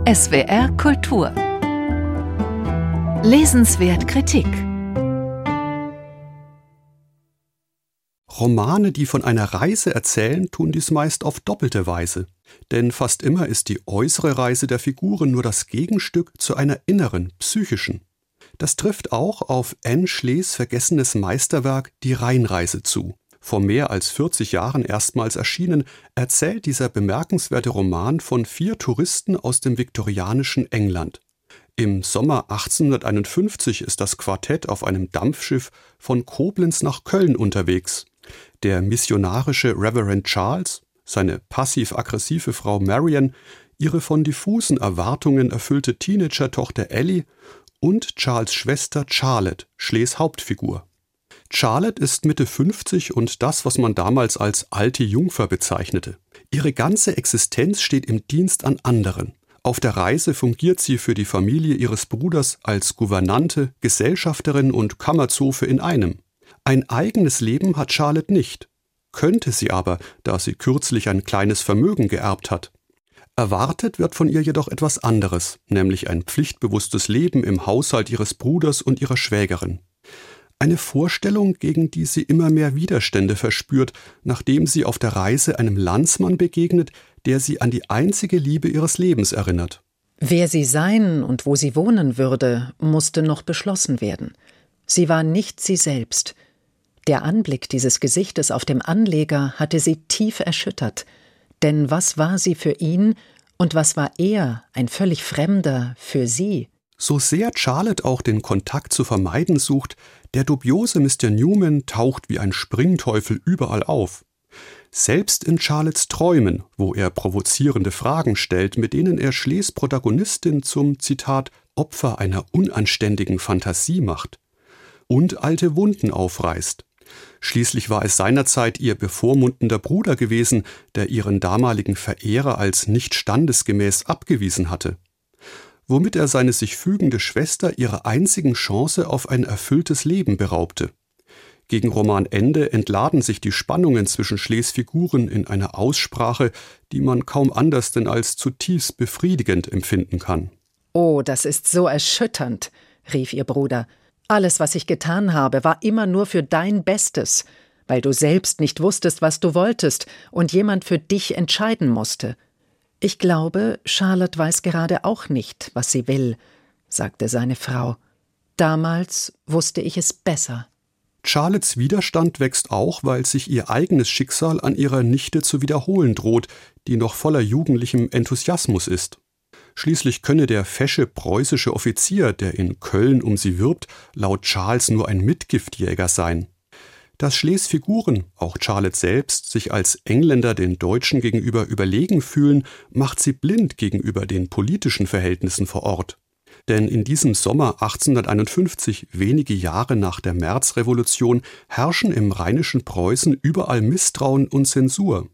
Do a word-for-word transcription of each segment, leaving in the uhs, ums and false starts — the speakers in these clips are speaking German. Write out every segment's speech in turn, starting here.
S W R Kultur. Lesenswert Kritik. Romane, die von einer Reise erzählen, tun dies meist auf doppelte Weise. Denn fast immer ist die äußere Reise der Figuren nur das Gegenstück zu einer inneren, psychischen. Das trifft auch auf Anne Schlees vergessenes Meisterwerk Die Rheinreise zu. Vor mehr als vierzig Jahren erstmals erschienen, erzählt dieser bemerkenswerte Roman von vier Touristen aus dem viktorianischen England. Im Sommer achtzehnhunderteinundfünfzig ist das Quartett auf einem Dampfschiff von Koblenz nach Köln unterwegs. Der missionarische Reverend Charles, seine passiv-aggressive Frau Marian, ihre von diffusen Erwartungen erfüllte Teenager-Tochter Ellie und Charles' Schwester Charlotte, Schlees Hauptfigur. Charlotte ist Mitte fünfzig und das, was man damals als alte Jungfer bezeichnete. Ihre ganze Existenz steht im Dienst an anderen. Auf der Reise fungiert sie für die Familie ihres Bruders als Gouvernante, Gesellschafterin und Kammerzofe in einem. Ein eigenes Leben hat Charlotte nicht. Könnte sie aber, da sie kürzlich ein kleines Vermögen geerbt hat. Erwartet wird von ihr jedoch etwas anderes, nämlich ein pflichtbewusstes Leben im Haushalt ihres Bruders und ihrer Schwägerin. Eine Vorstellung, gegen die sie immer mehr Widerstände verspürt, nachdem sie auf der Reise einem Landsmann begegnet, der sie an die einzige Liebe ihres Lebens erinnert. Wer sie sein und wo sie wohnen würde, musste noch beschlossen werden. Sie war nicht sie selbst. Der Anblick dieses Gesichtes auf dem Anleger hatte sie tief erschüttert. Denn was war sie für ihn und was war er, ein völlig Fremder, für sie? So sehr Charlotte auch den Kontakt zu vermeiden sucht, der dubiose Mister Newman taucht wie ein Springteufel überall auf. Selbst in Charlottes Träumen, wo er provozierende Fragen stellt, mit denen er Schlees Protagonistin zum, Zitat, Opfer einer unanständigen Fantasie macht. Und alte Wunden aufreißt. Schließlich war es seinerzeit ihr bevormundender Bruder gewesen, der ihren damaligen Verehrer als nicht standesgemäß abgewiesen hatte. Womit er seine sich fügende Schwester ihrer einzigen Chance auf ein erfülltes Leben beraubte. Gegen Romanende entladen sich die Spannungen zwischen Schlees Figuren in einer Aussprache, die man kaum anders denn als zutiefst befriedigend empfinden kann. »Oh, das ist so erschütternd«, rief ihr Bruder. »Alles, was ich getan habe, war immer nur für dein Bestes, weil du selbst nicht wusstest, was du wolltest und jemand für dich entscheiden musste.« »Ich glaube, Charlotte weiß gerade auch nicht, was sie will«, sagte seine Frau. »Damals wusste ich es besser.« Charlottes Widerstand wächst auch, weil sich ihr eigenes Schicksal an ihrer Nichte zu wiederholen droht, die noch voller jugendlichem Enthusiasmus ist. Schließlich könne der fesche preußische Offizier, der in Köln um sie wirbt, laut Charles nur ein Mitgiftjäger sein. Dass Schlees Figuren, auch Charlotte selbst, sich als Engländer den Deutschen gegenüber überlegen fühlen, macht sie blind gegenüber den politischen Verhältnissen vor Ort. Denn in diesem Sommer achtzehnhunderteinundfünfzig, wenige Jahre nach der Märzrevolution, herrschen im rheinischen Preußen überall Misstrauen und Zensur.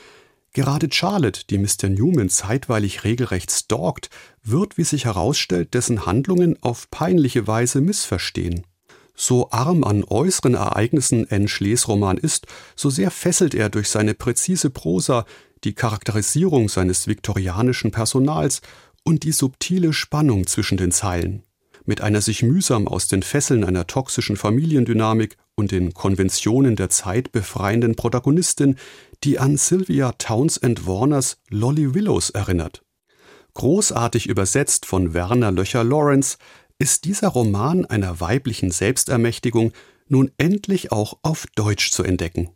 Gerade Charlotte, die Mister Newman zeitweilig regelrecht stalkt, wird, wie sich herausstellt, dessen Handlungen auf peinliche Weise missverstehen. So arm an äußeren Ereignissen Anne Schlees Roman ist, so sehr fesselt er durch seine präzise Prosa, die Charakterisierung seines viktorianischen Personals und die subtile Spannung zwischen den Zeilen. Mit einer sich mühsam aus den Fesseln einer toxischen Familiendynamik und den Konventionen der Zeit befreienden Protagonistin, die an Sylvia Townsend Warners Lolly Willows erinnert. Großartig übersetzt von Werner Löcher-Lawrence ist dieser Roman einer weiblichen Selbstermächtigung nun endlich auch auf Deutsch zu entdecken.